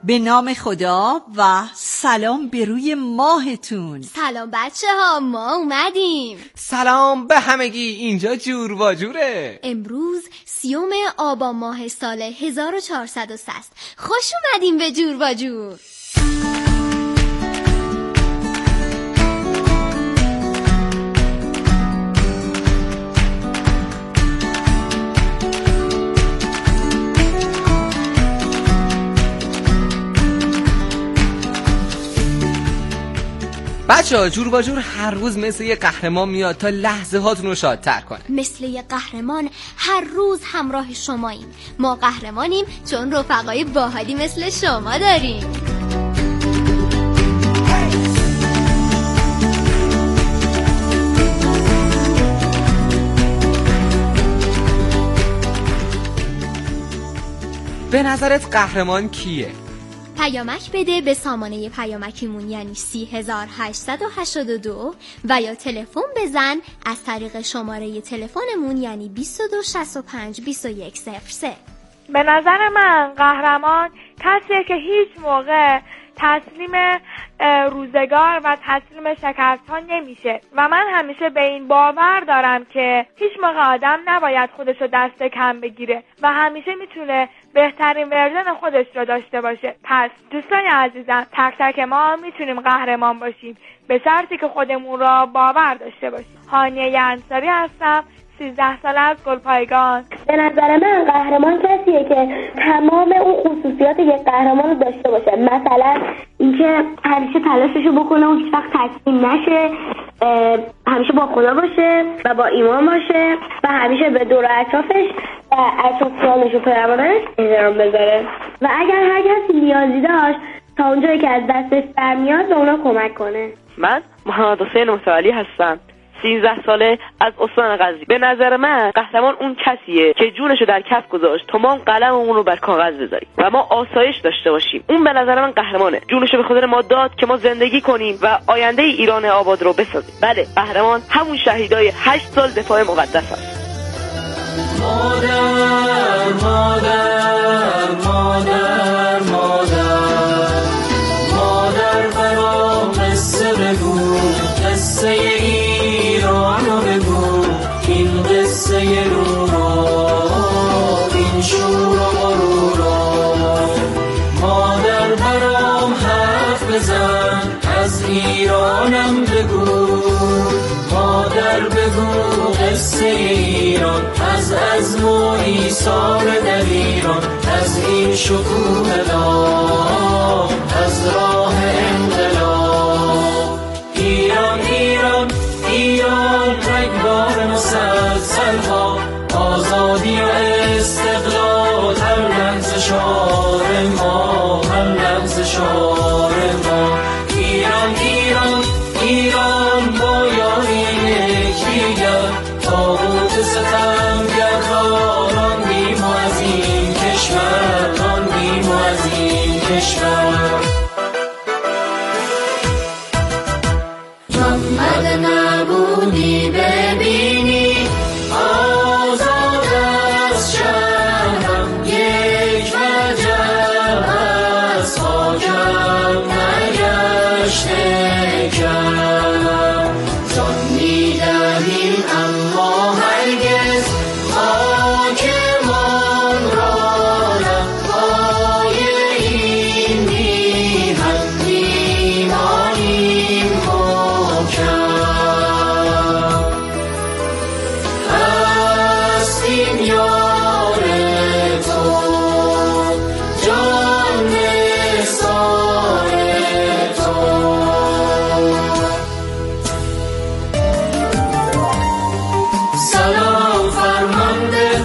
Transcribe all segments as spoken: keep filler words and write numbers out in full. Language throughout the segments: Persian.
به نام خدا و سلام به روی ماهتون. سلام بچه ها، ما اومدیم. سلام به همگی، اینجا جور و جوره. امروز سیوم آبان ماه سال هزار و چهارصد و سه است. خوش اومدیم به جور و جور. بچه ها، جور با جور هر روز مثل یه قهرمان میاد تا لحظه هاتون رو شادتر کنه. مثل یه قهرمان هر روز همراه شماییم. ما قهرمانیم چون رفقای باحالی مثل شما داریم. به نظرت قهرمان کیه؟ پیامک بده به سامانه پیامکیمون یعنی سی هزار هشتصد و هشتاد و دو و یا تلفن بزن از طریق شماره تلفنمون یعنی بیست و دو شصت و پنج بیست و یک صفر سه. به نظر من قهرمان کسیه که هیچ موقع تسلیم روزگار و تسلیم شکست‌ها نمیشه و من همیشه به این باور دارم که هیچ موقع آدم نباید خودشو دست کم بگیره و همیشه میتونه بهترین ورژن خودش رو داشته باشه. پس دوستان عزیزم، تک تک ما میتونیم قهرمان باشیم به شرطی که خودمون را باور داشته باشیم. هانیه انصاری هستم، سیزده سال از گلپایگان. به نظر من قهرمان کسیه که تمام اون خصوصیات یک قهرمان رو داشته باشه. مثلا اینکه همیشه تلاششو بکنه و هیچ وقت تسلیم نشه، همیشه با خدا باشه و با ایمان باشه و همیشه به دور و اطرافش و اطرافیانش و پیروانش احترام بذاره و اگر هر کسی نیازی داشت تا اونجایی که از دستش برمیاد به اونا کمک کنه. من محمد حسین متعالی هستم، سیزده ساله از استان غزنی. به نظر من قهرمان اون کسیه که جونشو در کف گذاشت تا ما اون قلممون رو بر کاغذ بذاریم و ما آسایش داشته باشیم. اون به نظر من قهرمانه، جونشو به خاطر ما داد که ما زندگی کنیم و آینده ایران آباد رو بسازیم. بله، قهرمان همون شهیدای هشت سال دفاع مقدس است. مادر مادر مادر مادر مادر برام قصه بگو، قصه ایرانو بگو، این قصه رو را، این شور و غرورا. مادر برام حرف بزن، از ایرانم بگو، مادر بگو قصه ایران، از عزم و ایثار در ایران، از این شکوه نام، از راه انقلاب. ایران ایران ایران رگبار مسلسل ها، آزادی و استقلال هر لحظه شعار ما، هر لحظه شعار ما. ایران ایران ایران با یاری یکدیگر، طاغوت ستمگرها راندیم و از این کشور، راندیم و از این کشور. محمد نبودی ببینی آزاد از شهرم، یک وجب از خاکم نگشته کم. جان میدهیم اما هرگز خاکمان را لبهای این میهن میمانیم محکم. هستیم یار تو، جان نثار تو. سلام فرمانده،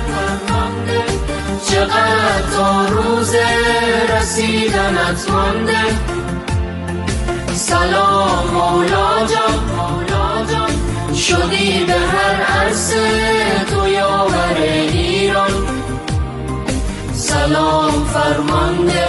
چقدر تا روز رسیدنت مانده. سلام مولا جان، شدی به هر عرصه تو یاور ایران. سلام فرمانده،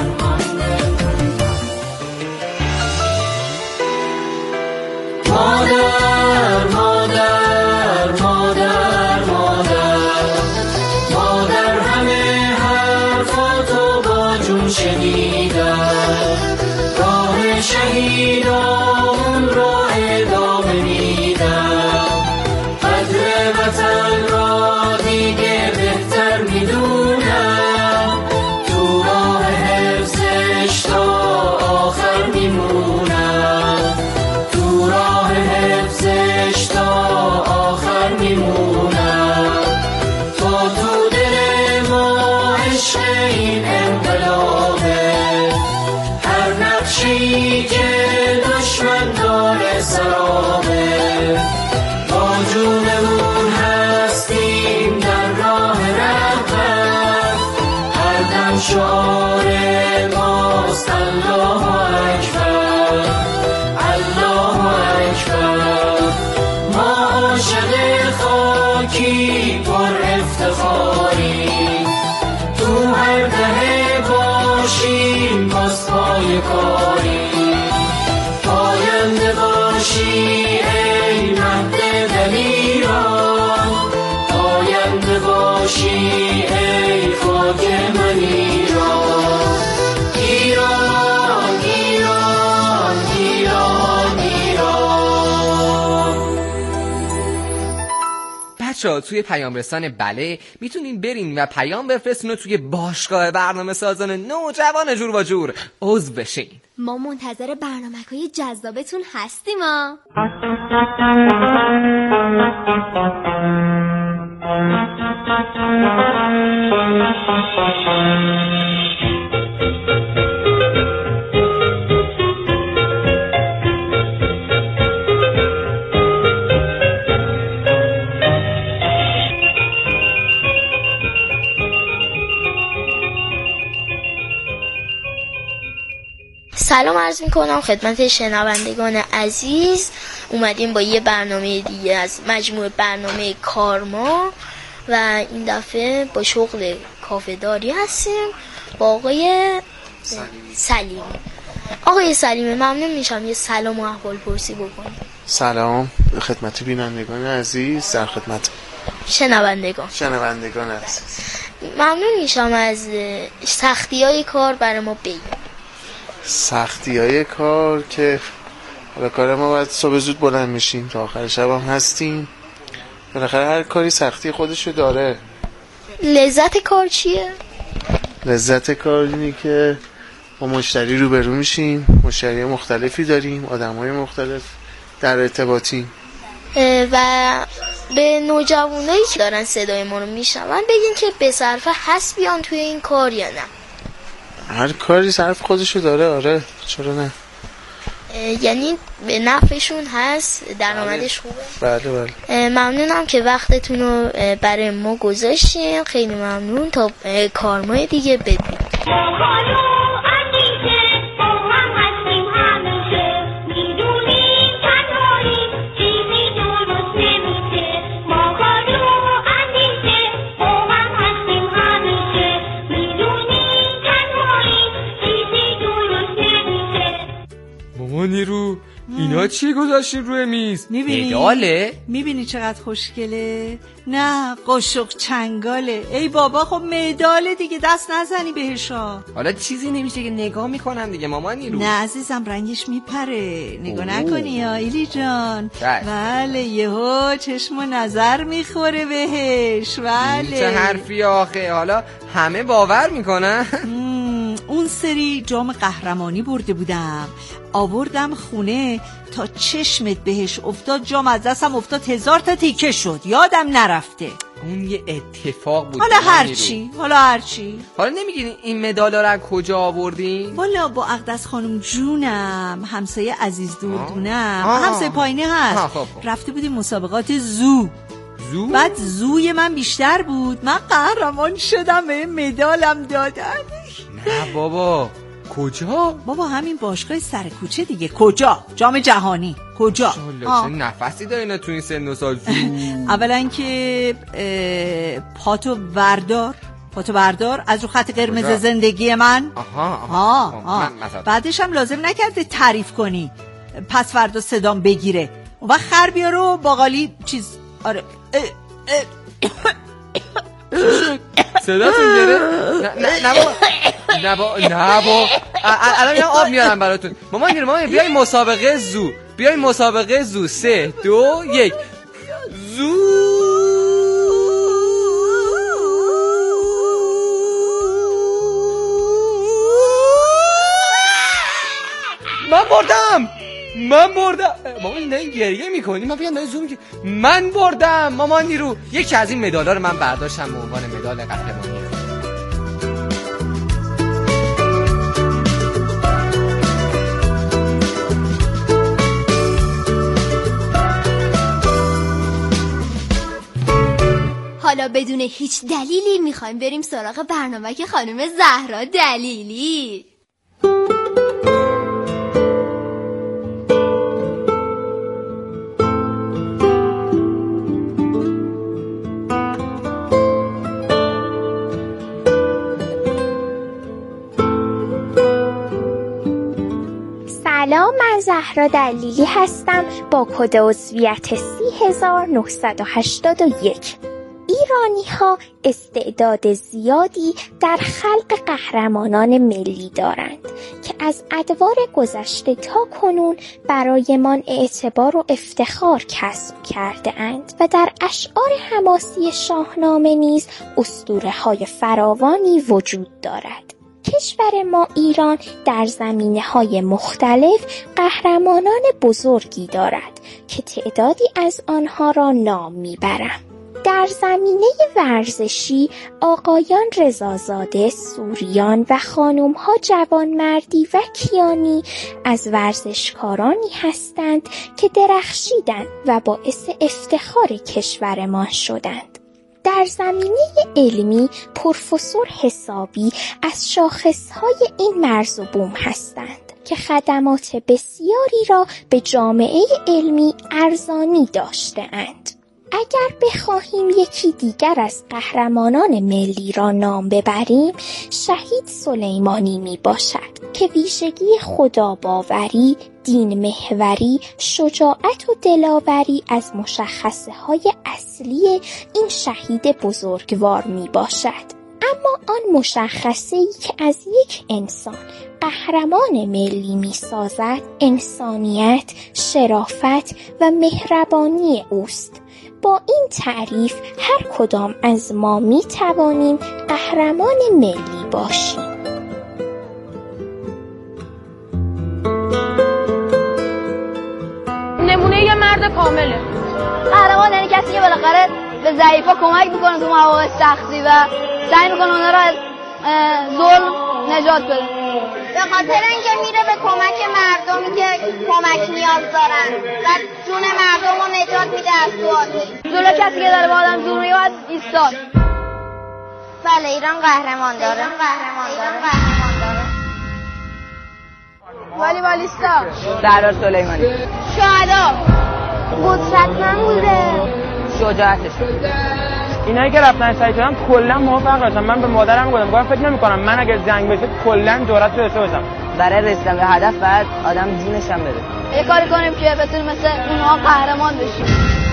مادر مادر مادر مادر مادر همه حرفاتو با جون شنیدم. بچه‌ها توی پیام رسان بله میتونین برین و پیام بفرستین و توی باشگاه برنامه سازان نوجوان جور و جور عضو بشین. ما منتظر برنامه‌های جذابتون هستیم ها. سلام عرض میکنم خدمت شنوندگان عزیز. اومدیم با یه برنامه دیگه از مجموعه برنامه کارما و این دفعه با شغل کافه‌داری هستیم با آقای سلیمی. آقای سلیمی ممنون میشم یه سلام و احوال پرسی بکنیم. سلام خدمت بینندگان عزیز، در خدمت شنوندگان شنوندگان عزیز. ممنون میشم از سختی های کار برای ما بگیم. سختی های کار که حالا کار ما باید صبح زود بلند میشیم تا آخر شب هم هستیم. بالاخره هر کاری سختی خودشو داره. لذت کار چیه؟ لذت کار اینه که با مشتری روبرو میشیم، مشتری مختلفی داریم، آدمای مختلف در ارتباطیم. و به نوجوانایی که دارن صدای ما رو میشنون بگین که به صرفه هست بیان توی این کار یا نه؟ هر کاری صرف خودشو داره. آره چرا نه؟ یعنی به نفعشون هست، درآمدش خوبه. بله بله. ممنونم که وقتتون رو برای ما گذاشتین. خیلی ممنون. تا کارمای دیگه بدیم. نیرو اینا چی گذاشتین روی میز؟ میبینی؟ مداله؟ میبینی چقدر خوشگله؟ نه قاشق چنگاله. ای بابا خب مداله دیگه، دست نزنی بهشا. حالا چیزی نمیشه که نگاه میکنم دیگه مامان نیرو. نه عزیزم رنگش میپره، نگاه نکنی یا ایلی جان. بله, بله یهو چشم و نظر میخوره بهش. بله چه حرفی آخه، حالا همه باور میکنن؟ اون سری جام قهرمانی برده بودم، آوردم خونه تا چشمت بهش افتاد، جام از دستم افتاد، هزار تا تیکه شد، یادم نرفته. اون یه اتفاق بود. حالا هرچی حالا هرچی حالا نمیگین این مدالا رو کجا آوردین؟ والا با اقدس خانم جونم، همسایه عزیز دردونم، همسایه پایینه هست. خب خب. رفته بودیم مسابقات زو زو؟ بعد زوی من بیشتر بود، من قهرمان شدم، به مدالم دادن. نه بابا کجا؟ بابا همین باشگاه سر کوچه دیگه. کجا؟ جام جهانی. کجا؟ چه نفسی دارین تو این سن و سال؟ اولا که پاتو بردار پاتو بردار از رو خط قرمز کجا؟ زندگی من. آها آها, آها. آها. من بعدش هم لازم نکرده تعریف کنی، پس فردا صدام بگیره و خر بیار و باقالی چیز. آره صداتون گره؟ نه نه نه با نه با الان میام آب میارم براتون. مامان گیره مامان بیای مسابقه زو، بیای مسابقه زو. سه دو یک زو. من بردم من بردم مامان نه گریه میکنی؟ من بیان زوم که من بردم. مامان نیرو یکی از این مدالا رو من برداشتم به عنوان مدال قهرمانی. حالا بدون هیچ دلیلی میخوایم بریم سراغ برنامه که خانم زهرا دلیلی. سلام، من زهرا دلیلی هستم با کد عضویت سی هزار و نهصد و هشتاد و یک. ایرانی ها استعداد زیادی در خلق قهرمانان ملی دارند که از ادوار گذشته تا کنون برایمان اعتبار و افتخار کسب کرده اند و در اشعار حماسی شاهنامه نیز اسطوره‌های فراوانی وجود دارد. کشور ما ایران در زمینه‌های مختلف قهرمانان بزرگی دارد که تعدادی از آنها را نام می‌برم. در زمینه ورزشی آقایان رضازاده، سوریان و خانم‌ها جوانمردی و کیانی از ورزشکارانی هستند که درخشیدند و باعث افتخار کشورمان شدند. در زمینه علمی پروفسور حسابی از شاخصهای این مرز و بوم هستند که خدمات بسیاری را به جامعه علمی ارزانی داشته‌اند. اگر بخواهیم یکی دیگر از قهرمانان ملی را نام ببریم، شهید سلیمانی می باشد که ویژگی خداباوری، دین محوری، شجاعت و دلاوری از مشخصه های اصلی این شهید بزرگوار می باشد. اما آن مشخصه‌ای که از یک انسان قهرمان ملی می سازد، انسانیت، شرافت و مهربانی اوست. با این تعریف هر کدام از ما می توانیم قهرمان ملی باشیم. نمونه یه مرد کامله. قهرمان یعنی کسی که بالاخره به ضعیفا کمک میکنه تو مواقع سختی و سعی میکنه اونا رو از ظلم نجات بده. به خاطر اینکه میره به کمک مردمی که کمک نیاز دارن و جون مردم رو نجات میده از سوالی. جلو کسی که داره به آدم زور میگه باید ایستاد. بله ایران قهرمان داره. ایران قهرمان داره. قهرمان داره. والیبالیستا. سردار سلیمانی. شهدا. قدرتمند بوده. شجاعتش. اینایی که رفتن شهید شدن کلا موفق داشتن. من به مادرم گفتم گفتم فکر نمی‌کنم من اگه جنگ بشه کلا جرأت داشته باشم. برای رسیدن به هدف باید آدم جونش هم بده. یه کاری کنیم که بتونیم مثل اونها قهرمان بشیم.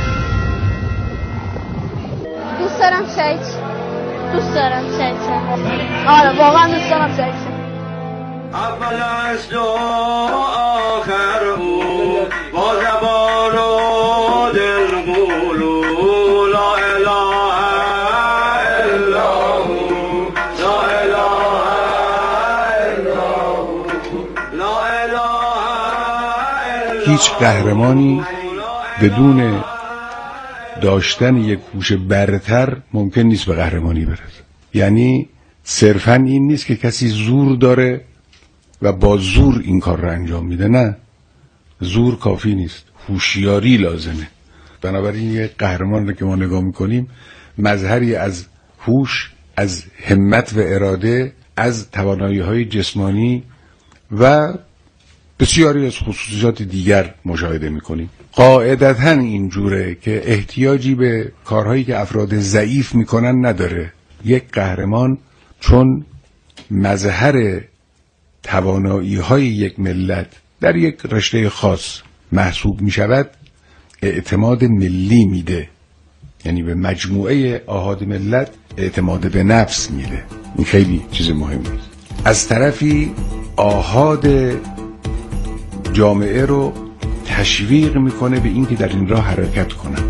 دوست دارم شهید دوست دارم شهید آره واقعا دوست دارم شهید اولش دو آخر او با زبان و دل قولو لا اله الا هو لا اله الا هو لا اله. هیچ قهرمانی بدون داشتن یک هوش برتر ممکن نیست به قهرمانی برسه. یعنی صرفاً این نیست که کسی زور داره و با زور این کار رو انجام میده، نه، زور کافی نیست، هوشیاری لازمه. بنابراین یک قهرمان رو که ما نگاه میکنیم مظهری از هوش، از همت و اراده، از توانایی‌های جسمانی و بسیاری از خصوصیات دیگر مشاهده میکنیم. قاعدتاً اینجوره که احتیاجی به کارهایی که افراد ضعیف میکنن نداره. یک قهرمان چون مظهر توانایی‌های یک ملت در یک رشته خاص محسوب میشود، اعتماد ملی میده، یعنی به مجموعه آحاد ملت اعتماد به نفس میده. این خیلی چیز مهمی است. از طرفی آحاد جامعه رو تشویق میکنه به اینکه در این راه حرکت کنن.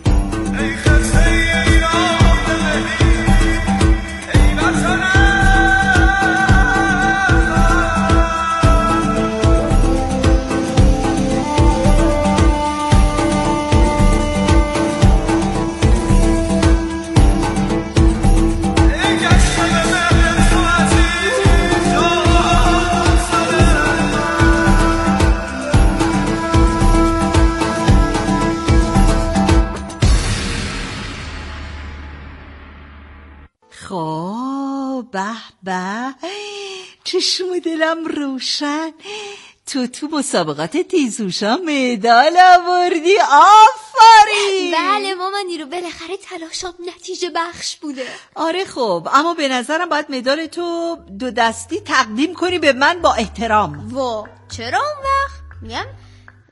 به به، چشم دلم روشن. تو تو مسابقات تیزهوشا مدال آوردی، آفرین. بله مامان نیرو، بالاخره تلاشم نتیجه بخش بوده. آره خب، اما به نظرم باید مدال تو دو دستی تقدیم کنی به من با احترام. وا چرا اون وقت؟ میگم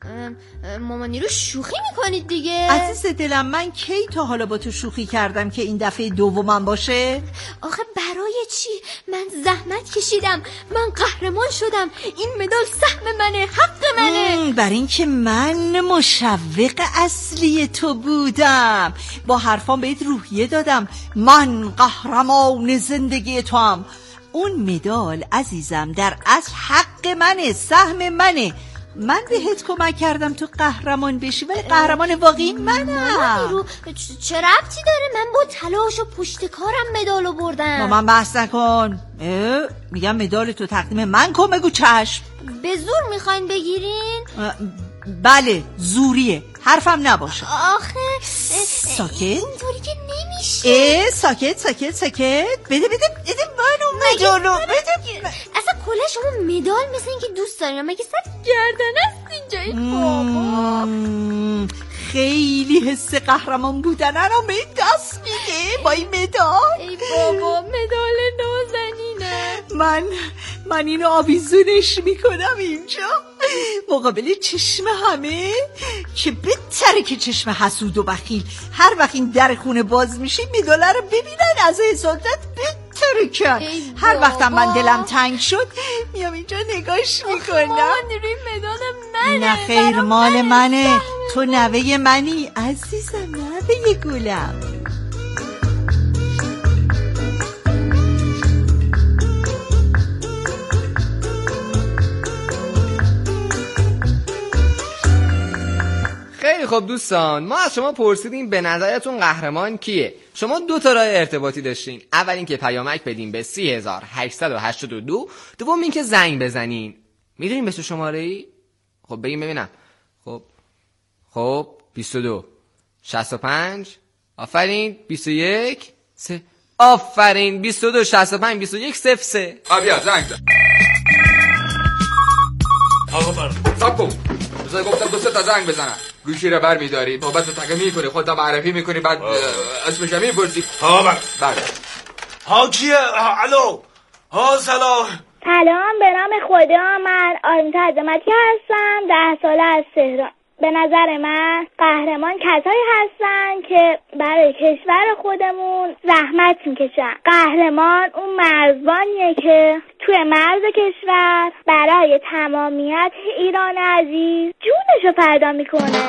مامانی رو شوخی میکنید دیگه. عزیز دلم من کی تا حالا با تو شوخی کردم که این دفعه دومم باشه؟ آخه برای چی؟ من زحمت کشیدم، من قهرمان شدم، این مدال سهم منه، حق منه. برای این که من مشوق اصلی تو بودم، با حرفام بهت روحیه دادم من قهرمان زندگی تو هم. اون مدال عزیزم در اصل حق منه، سهم منه. من بهت کمک کردم تو قهرمان بشی، ولی قهرمان واقعی منم. رو چه ربطی داره؟ من با تلاش و پشت کارم مدالو بردم. با من بحث نکن. میگم مدال تو تقدیم من کن. بگو چشم. به زور میخواین بگیرین؟ بله زوریه، حرفم نباشه. آخه ساکت اینطوری که نمیشه. اه ساکت ساکت ساکت. بده بده بده منو مدالو بده. اصلا کلا شما مدال مثل این که دوست دارین، مگه صد گردن است اینجا؟ این بابا خیلی حس قهرمان بودن رو به دست میده با این مدال. ای بابا مدال نازنینه. من من اینو آویزونش میکنم اینجا مقابل چشم همه که بهتره که چشم حسود و بخیل هر وقت این در خونه باز میشه مدال رو ببینن از حسادت بهتره که هر وقت من دلم تنگ شد میام اینجا نگاش میکنم. روی مدالم منه. نه خیر مال منه. تو نوه منی عزیزم، نوه گلم. خیلی خب دوستان، ما از شما پرسیدیم به نظرتون قهرمان کیه؟ شما دو تا راه ارتباطی داشتین. اول این که پیامک بدین به سی هزار هشتصد و هشتاد و دو، دوم این که زنگ بزنین. میدونین به چه شماره ای؟ خب بگیم ببینم. خب خب بیست و دو شصت و پنج آفرین بیست و یک سه آفرین بیست و دو شصت و پنج بیست و یک صفر سه. آبیا زنگ زن. آقا برم سب کن بذار گفتم دو سه تا زنگ بزنم. گوشی رو بر میداری بابت رو تقه میکنی خودت معرفی میکنی بعد اسمش هم میپرسی. ها بر بر ها کیه؟ الو ها سلام. سلام به نام خدا. من آرمیتا عظمتی هستم. ده ساله از تهران. به نظر من قهرمان کسایی هستن که برای کشور خودمون زحمت میکشن. قهرمان اون مرزبانیه که توی مرز کشور برای تمامیت ایران عزیز جونشو فدا میکنه.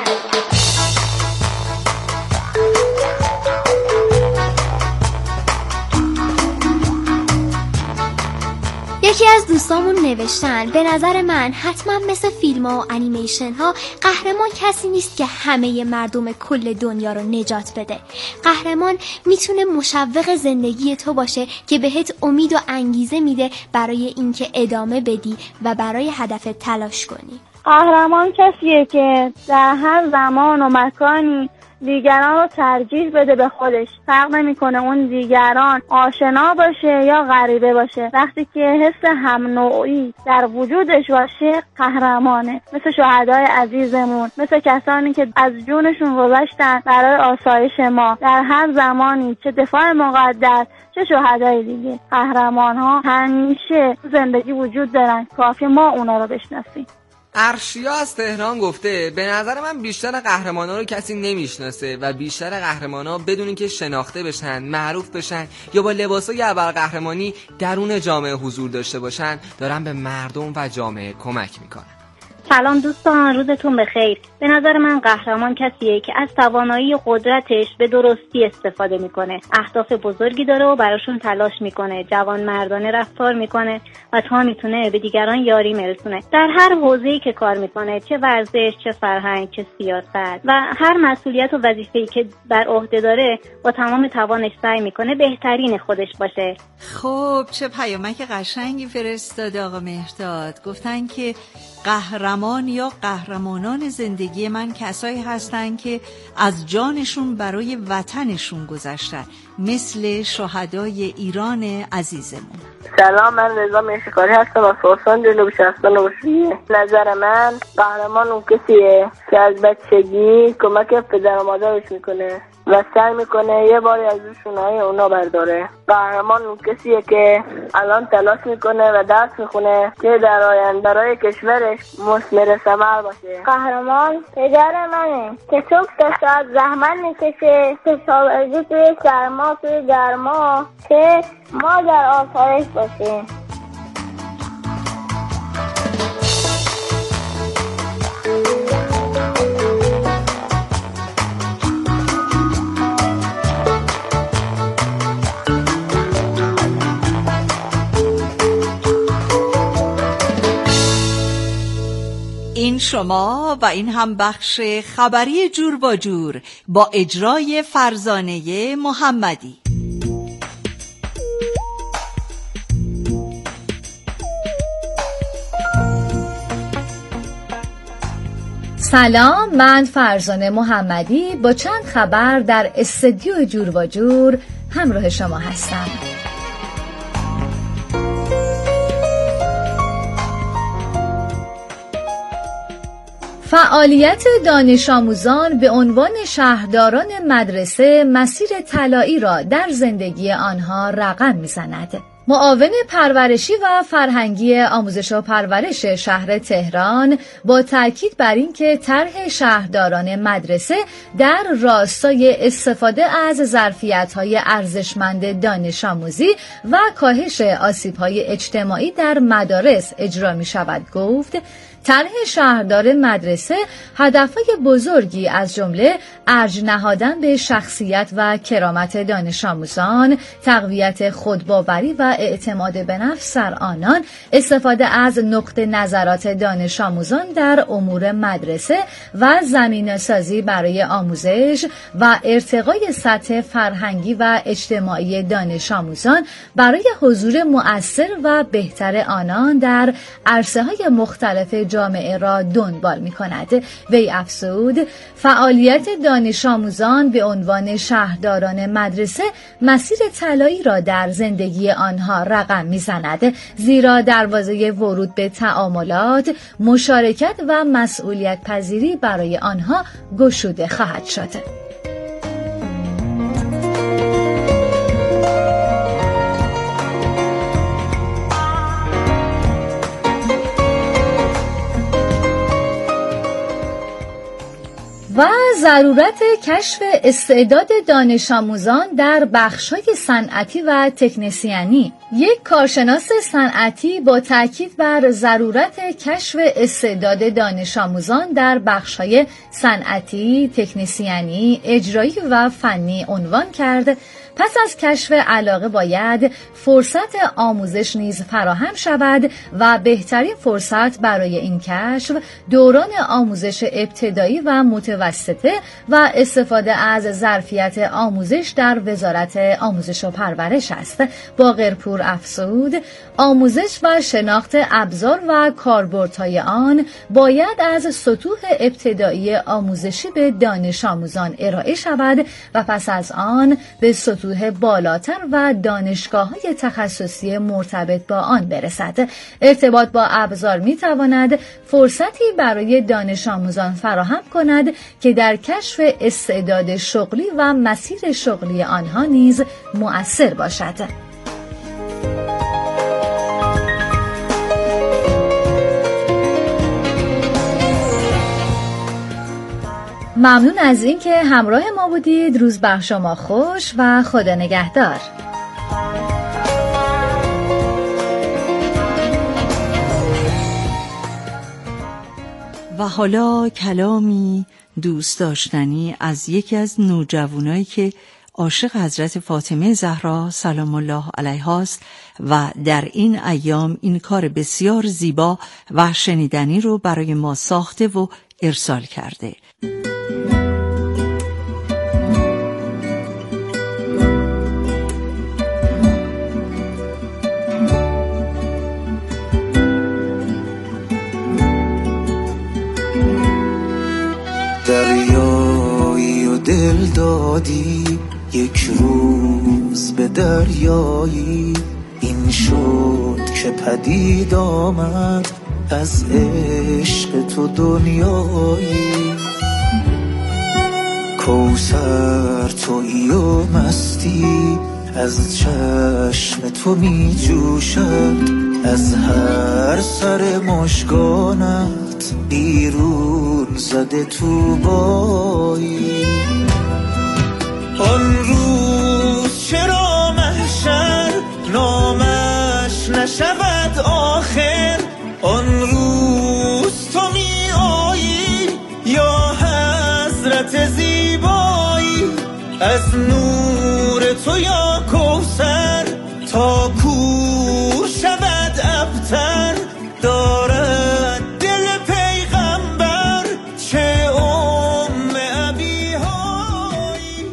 یکی از دوستامون نوشتن به نظر من حتما مثل فیلم ها و انیمیشن ها قهرمان کسی نیست که همه مردم کل دنیا رو نجات بده. قهرمان میتونه مشوق زندگی تو باشه که بهت امید و انگیزه میده برای اینکه ادامه بدی و برای هدفت تلاش کنی. قهرمان کسیه که در هر زمان و مکانی دیگران رو ترجیح بده به خودش. فرق نمیکنه اون دیگران آشنا باشه یا غریبه باشه. وقتی که حس هم نوعی در وجودش باشه قهرمانه. مثل شهدای عزیزمون، مثل کسانی که از جونشون گذاشتن برای آسایش ما در هر زمانی، چه دفاع مقدس چه شهدای دیگه. قهرمان ها همیشه زندگی وجود دارن، کافی ما اونا رو بشناسیم. ارشیا از تهران گفته به نظر من بیشتر قهرمانا رو کسی نمیشناسه و بیشتر قهرمانا بدون اینکه شناخته بشن، معروف بشن یا با لباسای ابرقهرمانی درون جامعه حضور داشته باشن دارن به مردم و جامعه کمک میکنن. سلام دوستان، روزتون بخیر. به نظر من قهرمان کسیه که از توانایی و قدرتش به درستی استفاده میکنه، اهداف بزرگی داره و براشون تلاش میکنه، جوان مردانه رفتار میکنه و تا میتونه به دیگران یاری میرسونه در هر حوزه‌ای که کار میکنه، چه ورزش، چه فرهنگ، چه سیاست، و هر مسئولیت و وظیفه‌ای که بر عهده داره با تمام توانش سعی میکنه بهترین خودش باشه. خب چه پیامک قشنگی فرستاد آقا مهرداد. گفتن که قهرمان یا قهرمانان زندگی من کسایی هستن که از جانشون برای وطنشون گذاشتن، مثل شهدای ایران عزیزمون. سلام، من رضا میشکاری هستم از خراسان جنوب شهرستان نوشیه. نظر من قهرمان اون کسیه که از بچگی کمک پدر و مادرش میکنه و سعی میکنه یه باری از روشونهای اونا برداره. قهرمان اون کسیه که الان تلاش میکنه و درس میخونه که در آینده برای کشورش مثمر ثمر باشه. قهرمان پدر منه که صبح تا ساعت زحمت میکشه کشاورزی توی سرما توی گرما که ما در آسایش باشیم. این شما و این هم بخش خبری جور با جور با اجرای فرزانه محمدی. سلام، من فرزانه محمدی با چند خبر در استودیو جور با جور همراه شما هستم. فعالیت دانش آموزان به عنوان شهرداران مدرسه مسیر طلایی را در زندگی آنها رقم می‌زند. معاون پرورشی و فرهنگی آموزش و پرورش شهر تهران با تاکید بر اینکه طرح شهرداران مدرسه در راستای استفاده از ظرفیت‌های ارزشمند دانش آموزی و کاهش آسیب‌های اجتماعی در مدارس اجرا می‌شود گفت طرح شهردار مدرسه هدفهای بزرگی از جمله ارج نهادن به شخصیت و کرامت دانش آموزان، تقویت خودباوری و اعتماد به نفس در آنان، استفاده از نقطه نظرات دانش آموزان در امور مدرسه و زمینه‌سازی برای آموزش و ارتقای سطح فرهنگی و اجتماعی دانش آموزان برای حضور مؤثر و بهتر آنان در عرصه‌های مختلف جامعه را دنبال می کند. وی افزود فعالیت دانش آموزان به عنوان شهرداران مدرسه مسیر طلایی را در زندگی آنها رقم می زند، زیرا دروازه ورود به تعاملات، مشارکت و مسئولیت پذیری برای آنها گشوده خواهد شد. و ضرورت کشف استعداد دانش آموزان در بخش‌های صنعتی و تکنسیانی. یک کارشناس صنعتی با تاکید بر ضرورت کشف استعداد دانش آموزان در بخش‌های صنعتی، تکنسیانی، اجرایی و فنی عنوان کرد پس از کشف علاقه باید فرصت آموزش نیز فراهم شود و بهترین فرصت برای این کشف دوران آموزش ابتدایی و متوسطه و استفاده از ظرفیت آموزش در وزارت آموزش و پرورش است. باقرپور افزود آموزش و شناخت ابزار و کاربردهای آن باید از سطوح ابتدایی آموزشی به دانش آموزان ارائه شود و پس از آن به سطوح بالاتر و دانشگاه‌های تخصصی مرتبط با آن برسد. ارتباط با ابزار می‌تواند فرصتی برای دانش آموزان فراهم کند که در کشف استعداد شغلی و مسیر شغلی آنها نیز مؤثر باشد. ممنون از اینکه همراه ما بودید. روز بر شما خوش و خدا نگهدار. و حالا کلامی دوست داشتنی از یکی از نوجوانایی که عاشق حضرت فاطمه زهرا سلام الله علیها است و در این ایام این کار بسیار زیبا و شنیدنی رو برای ما ساخته و ارسال کرده. دریایی و دل دادی یک روز به دریایی، این شد که پدید آمد از عشق تو دنیایی. کوثر تویی و مستی از چشم تو می جوشد، از هر سر مشگانت بیرون زده تو بایی. آن روز چرا محشر نامش نشود آخر، آن روز تو می آیی یا حضرت زیبایی، از نور تو یا کوثر تا کور شود ابتر، دارد دل پیغمبر چه ام ابی های.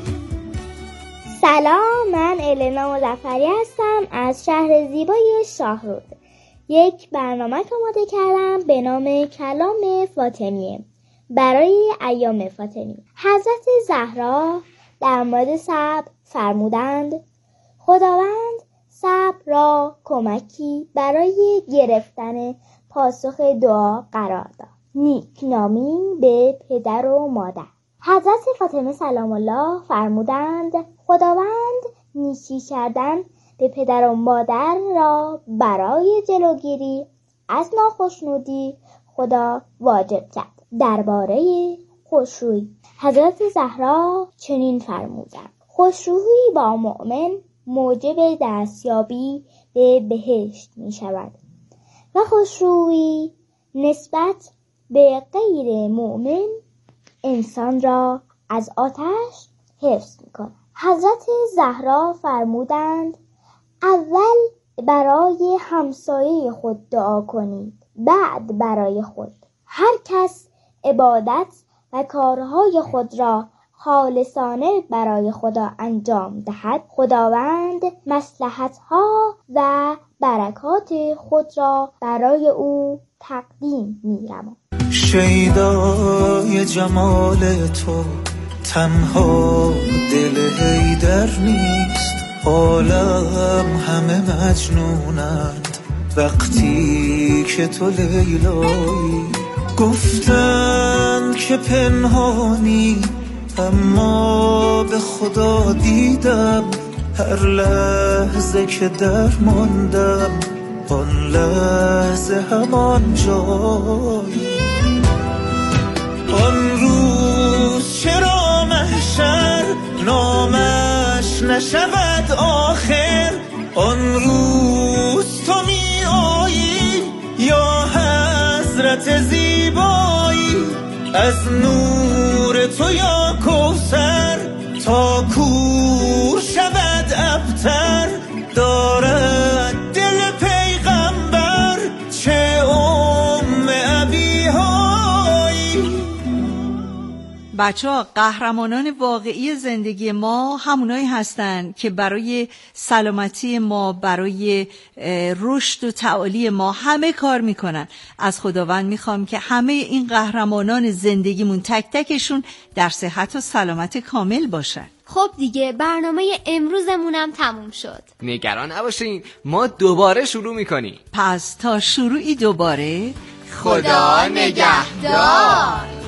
سلام، من النا مظفری هستم از شهر زیبای شاهرود. یک برنامه آماده کردم به نام کلام فاطمیه برای ایام فاطمی. حضرت زهرا در مورد صبر فرمودند: خداوند صبر را کمکی برای گرفتن پاسخ دعا قرار داد. نیکنامی به پدر و مادر. حضرت فاطمه سلام الله فرمودند: خداوند نیکی کردن به پدر و مادر را برای جلوگیری از ناخشنودی خدا واجب کرد. درباره خوشرویی حضرت زهرا چنین فرمودند: خوشرویی با مؤمن موجب دستیابی به بهشت می شود و خوشرویی نسبت به غیر مؤمن انسان را از آتش حفظ می کند. حضرت زهرا فرمودند: اول برای همسایه خود دعا کنید، بعد برای خود. هر کس عبادت و کارهای خود را خالصانه برای خدا انجام دهد، خداوند مصلحت‌ها و برکات خود را برای او تقدیم می‌نماید. شیدای جمال تو تنها دل حیدر نیست، عالم همه مجنونند وقتی که تو لیلایی. گفتن که پنهانی اما به خدا دیدم، هر لحظه که درماندم آن لحظه همان جایی. آن روز چرا محشر نامش نشود آخر، آن روز تو می آیی یا حضرت زیبایی، از نور تو یا کوثر تا کور شود ابتر، دارد دل پیغمبر چه ام ابی های. بچه ها، قهرمانان واقعی زندگی ما همونایی هستن که برای سلامتی ما، برای رشد و تعالی ما همه کار میکنن. از خداوند میخوام که همه این قهرمانان زندگیمون تک تکشون در صحت و سلامت کامل باشن. خب دیگه برنامه امروزمونم تموم شد. نگران نباشین، ما دوباره شروع میکنیم. پس تا شروعی دوباره خدا نگهدار.